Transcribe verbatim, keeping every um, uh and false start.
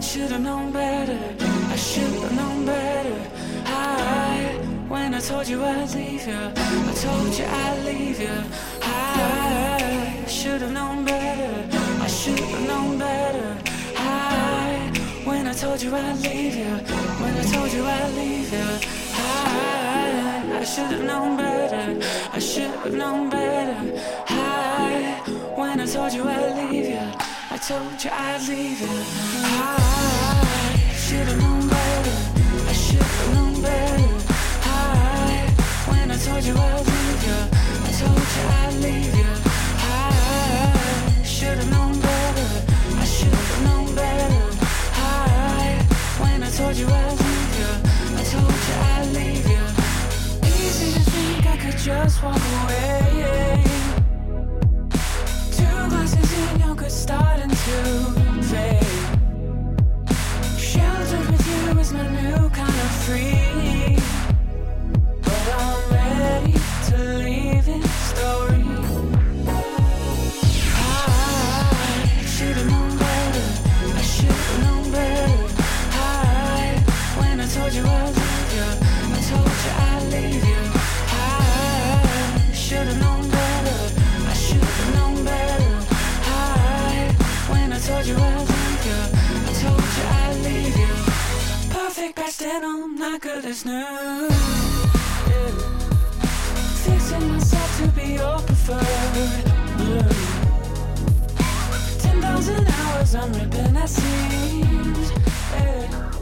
should've known better. I should've known better. I, when I told you I'd leave you, I told you I'd leave you. I should've known better. I should've known better. I, when I told you I'd leave you, when I told you I'd leave you. I, I should've known better. I should've known better. I, when I told you I'd leave you, I told you I'd leave you. I should've known better. I should've known better. I, when I told you I'd leave you, I told you I'd leave you. I should've known better. I should've known better. I, when I told you I'd leave you, I told you I'd leave you. Easy to think I could just walk away. Two glasses in, you could starting to fade. Shelter with you is my new kind of free, but I'm ready to leave this story. I should've known better. I should've known better. I, when I told you I'd leave you, I told you I'd leave you. I should've known better. I should've known better. I, when I told you I'd leave you, I told you I'd leave you. Perfect past and I'm not good as new. Yeah. Fixing myself to be your preferred. Yeah. Ten thousand hours I'm ripping at seams. Yeah.